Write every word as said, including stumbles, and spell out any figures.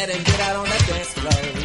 ahead and get out on the dance floor.